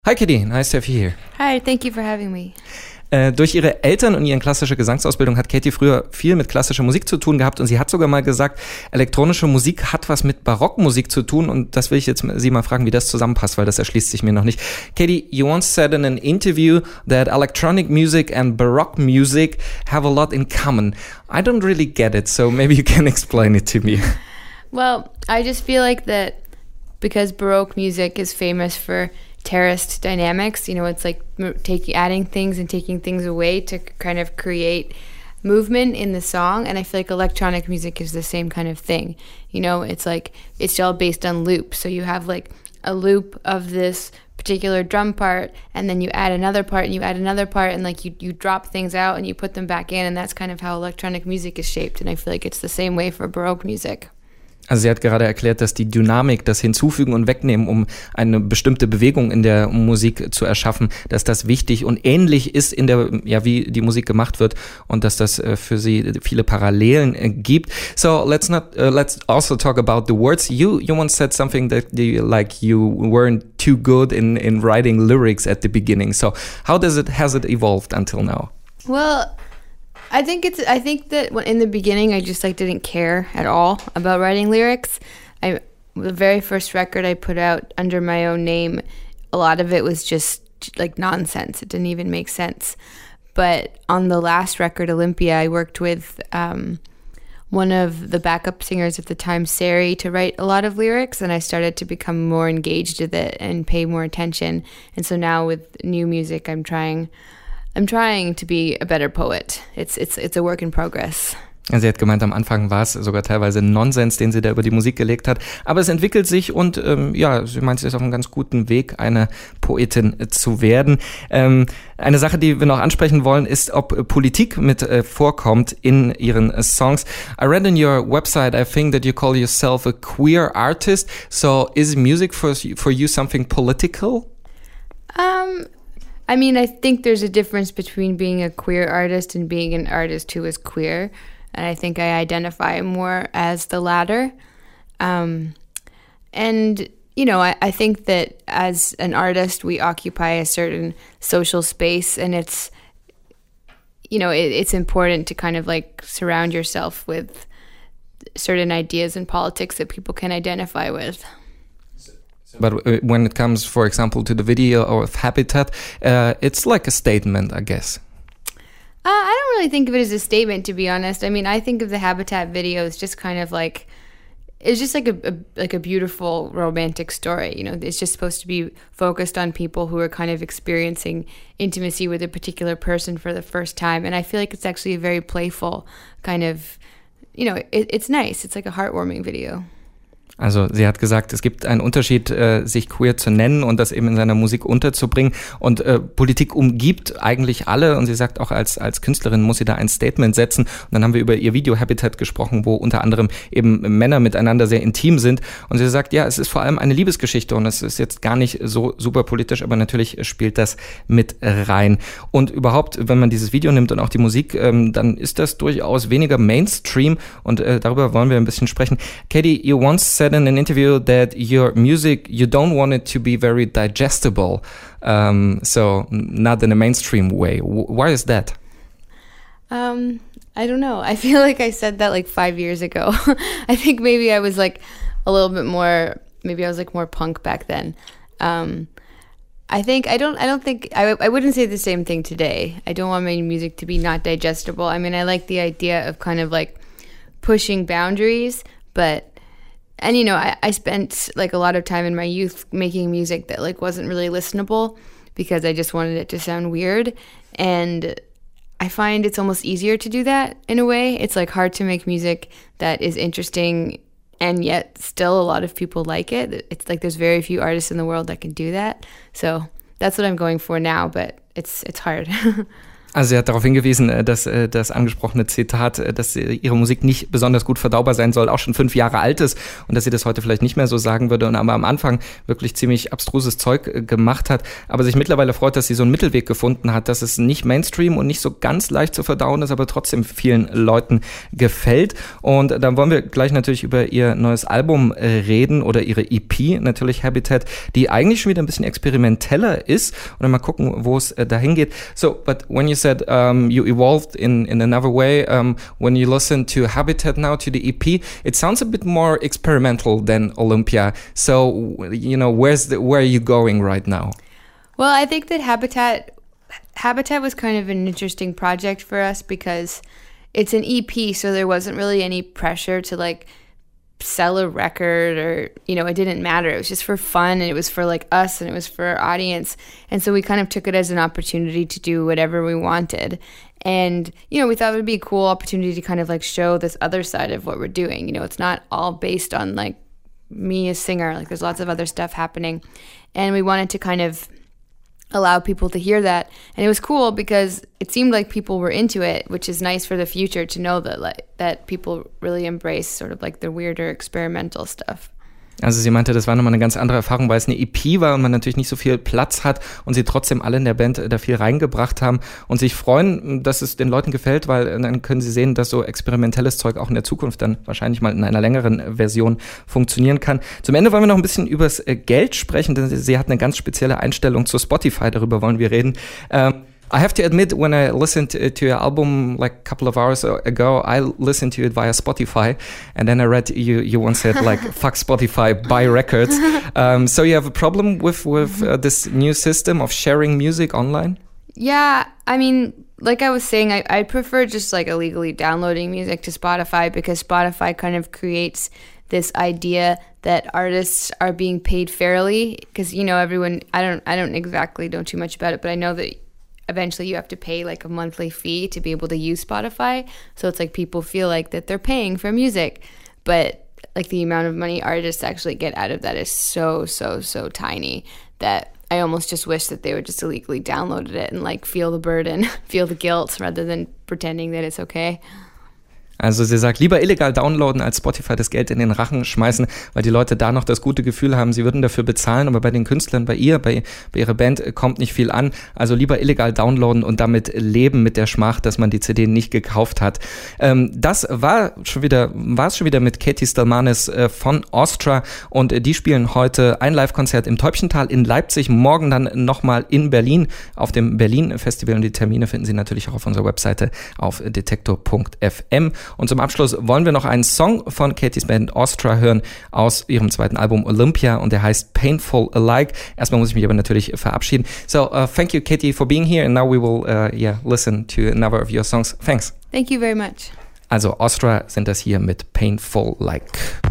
Hi Kitty, nice to have you here. Hi, thank you for having me. Durch ihre Eltern und ihre klassische Gesangsausbildung hat Katie früher viel mit klassischer Musik zu tun gehabt und sie hat sogar mal gesagt, elektronische Musik hat was mit Barockmusik zu tun und das will ich jetzt Sie mal fragen, wie das zusammenpasst, weil das erschließt sich mir noch nicht. Katie, you once said in an interview that electronic music and Baroque music have a lot in common. I don't really get it, so maybe you can explain it to me. Well, I just feel like that because Baroque music is famous for terraced dynamics, you know, it's like adding things and taking things away to kind of create movement in the song, and I feel like electronic music is the same kind of thing. You know, it's like it's all based on loops, so you have like a loop of this particular drum part, and then you add another part and you add another part, and like you drop things out and you put them back in, and that's kind of how electronic music is shaped, and I feel like it's the same way for Baroque music. Also sie hat gerade erklärt, dass die Dynamik, das Hinzufügen und Wegnehmen, um eine bestimmte Bewegung in der Musik zu erschaffen, dass das wichtig und ähnlich ist in der, ja, wie die Musik gemacht wird und dass das für sie viele Parallelen gibt. So let's also talk about the words. You once said something that you weren't too good in writing lyrics at the beginning. So how has it evolved until now? Well, I think that in the beginning I just didn't care at all about writing lyrics. The very first record I put out under my own name, a lot of it was just like nonsense. It didn't even make sense. But on the last record, Olympia, I worked with one of the backup singers at the time, Sari, to write a lot of lyrics, and I started to become more engaged with it and pay more attention. And so now with new music, I'm trying to be a better poet. It's a work in progress. Sie hat gemeint, am Anfang war es sogar teilweise Nonsens, den sie da über die Musik gelegt hat. Aber es entwickelt sich und sie meint, sie ist auf einem ganz guten Weg, eine Poetin zu werden. Eine Sache, die wir noch ansprechen wollen, ist, ob Politik mit vorkommt in ihren Songs. I read on your website, I think that you call yourself a queer artist. So is music for you something political? I mean, I think there's a difference between being a queer artist and being an artist who is queer. And I think I identify more as the latter. And, you know, I think that as an artist, we occupy a certain social space, and it's, you know, it's important to kind of like surround yourself with certain ideas and politics that people can identify with. But when it comes, for example, to the video of Habitat, it's like a statement, I guess. I don't really think of it as a statement, to be honest. I mean, I think of the Habitat video as just kind of like, it's just like a beautiful romantic story. You know, it's just supposed to be focused on people who are kind of experiencing intimacy with a particular person for the first time. And I feel like it's actually a very playful kind of, you know, it's nice. It's like a heartwarming video. Also sie hat gesagt, es gibt einen Unterschied, sich queer zu nennen und das eben in seiner Musik unterzubringen. Und Politik umgibt eigentlich alle. Und sie sagt, auch als Künstlerin muss sie da ein Statement setzen. Und dann haben wir über ihr Video Habitat gesprochen, wo unter anderem eben Männer miteinander sehr intim sind. Und sie sagt, ja, es ist vor allem eine Liebesgeschichte und es ist jetzt gar nicht so super politisch, aber natürlich spielt das mit rein. Und überhaupt, wenn man dieses Video nimmt und auch die Musik, dann ist das durchaus weniger Mainstream. Und darüber wollen wir ein bisschen sprechen. Katie, you once said in an interview that your music, you don't want it to be very digestible, so not in a mainstream way. Why is that? I don't know. I feel like I said that like 5 years ago. I think maybe I was like a little bit more, maybe I was like more punk back then. I wouldn't say the same thing today. I don't want my music to be not digestible. I mean, I like the idea of kind of like pushing boundaries, and, you know, I spent, like, a lot of time in my youth making music that, like, wasn't really listenable because I just wanted it to sound weird. And I find it's almost easier to do that in a way. It's, like, hard to make music that is interesting and yet still a lot of people like it. It's like there's very few artists in the world that can do that. So that's what I'm going for now, but it's hard. Also sie hat darauf hingewiesen, dass das angesprochene Zitat, dass ihre Musik nicht besonders gut verdaubar sein soll, auch schon 5 Jahre alt ist und dass sie das heute vielleicht nicht mehr so sagen würde und aber am Anfang wirklich ziemlich abstruses Zeug gemacht hat, aber sich mittlerweile freut, dass sie so einen Mittelweg gefunden hat, dass es nicht Mainstream und nicht so ganz leicht zu verdauen ist, aber trotzdem vielen Leuten gefällt. Und dann wollen wir gleich natürlich über ihr neues Album reden oder ihre EP, natürlich Habitat, die eigentlich schon wieder ein bisschen experimenteller ist und dann mal gucken, wo es dahin geht. So, but when you said you evolved in another way. When you listen to Habitat now, to the EP, it sounds a bit more experimental than Olympia. So, you know, where are you going right now? Well, I think that Habitat was kind of an interesting project for us because it's an EP, so there wasn't really any pressure to like sell a record or, you know, it didn't matter. It was just for fun and it was for like us and it was for our audience. And so we kind of took it as an opportunity to do whatever we wanted. And, you know, we thought it would be a cool opportunity to kind of like show this other side of what we're doing. You know, it's not all based on like me as singer, like there's lots of other stuff happening. And we wanted to kind of allow people to hear that. And it was cool because it seemed like people were into it, which is nice for the future to know that like that people really embrace sort of like the weirder experimental stuff. Also sie meinte, das war nochmal eine ganz andere Erfahrung, weil es eine EP war und man natürlich nicht so viel Platz hat und sie trotzdem alle in der Band da viel reingebracht haben und sich freuen, dass es den Leuten gefällt, weil dann können sie sehen, dass so experimentelles Zeug auch in der Zukunft dann wahrscheinlich mal in einer längeren Version funktionieren kann. Zum Ende wollen wir noch ein bisschen übers Geld sprechen, denn sie hat eine ganz spezielle Einstellung zu Spotify, darüber wollen wir reden. I have to admit, when I listened to your album like a couple of hours ago, I listened to it via Spotify, and then I read you once said like "fuck Spotify, buy records." So you have a problem with this new system of sharing music online? Yeah, I mean, like I was saying, I prefer just like illegally downloading music to Spotify because Spotify kind of creates this idea that artists are being paid fairly because, you know, everyone, I don't exactly know too much about it, but I know that eventually you have to pay like a monthly fee to be able to use Spotify. So it's like people feel like that they're paying for music, but like the amount of money artists actually get out of that is so tiny that I almost just wish that they would just illegally downloaded it and like feel the burden, feel the guilt rather than pretending that it's okay. Also sie sagt, lieber illegal downloaden, als Spotify das Geld in den Rachen schmeißen, weil die Leute da noch das gute Gefühl haben, sie würden dafür bezahlen, aber bei den Künstlern, bei ihrer Band kommt nicht viel an. Also lieber illegal downloaden und damit leben mit der Schmach, dass man die CD nicht gekauft hat. Das war es schon wieder mit Katie Stelmanis von Ostra und die spielen heute ein Live-Konzert im Täubchental in Leipzig, morgen dann nochmal in Berlin auf dem Berlin-Festival und die Termine finden Sie natürlich auch auf unserer Webseite auf detektor.fm. Und zum Abschluss wollen wir noch einen Song von Katies Band Ostra hören aus ihrem zweiten Album Olympia und der heißt Painful Alike. Erstmal muss ich mich aber natürlich verabschieden. So, thank you, Katie, for being here and now we will listen to another of your songs. Thanks. Thank you very much. Also Ostra sind das hier mit Painful Like.